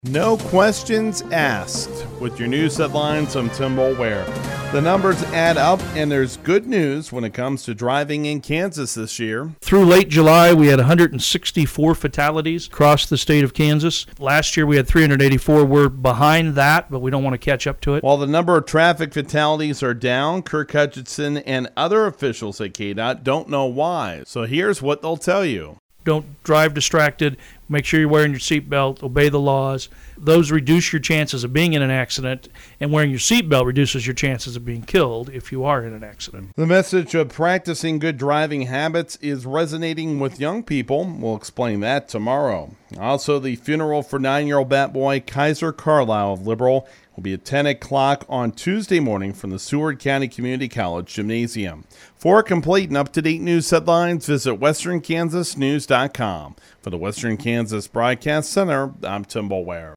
No questions asked. With your news headlines, I'm Tim Boulware. The numbers add up, and there's good news when it comes to driving in Kansas this year. Through late July, we had 164 fatalities across the state of Kansas. Last year, we had 384. We're behind that, but we don't want to catch up to it. While the number of traffic fatalities are down, Kirk Hutchinson and other officials at KDOT don't know why. So here's what they'll tell you. Don't drive distracted. Make sure you're wearing your seatbelt. Obey the laws. Those reduce your chances of being in an accident, and wearing your seatbelt reduces your chances of being killed if you are in an accident. The message of practicing good driving habits is resonating with young people. We'll explain that tomorrow. Also, the funeral for 9-year-old bat boy Kaiser Carlisle of Liberal will be at 10 o'clock on Tuesday morning from the Seward County Community College Gymnasium. For complete and up-to-date news headlines, visit westernkansasnews.com. For the Western Kansas Broadcast Center, I'm Tim Boulware.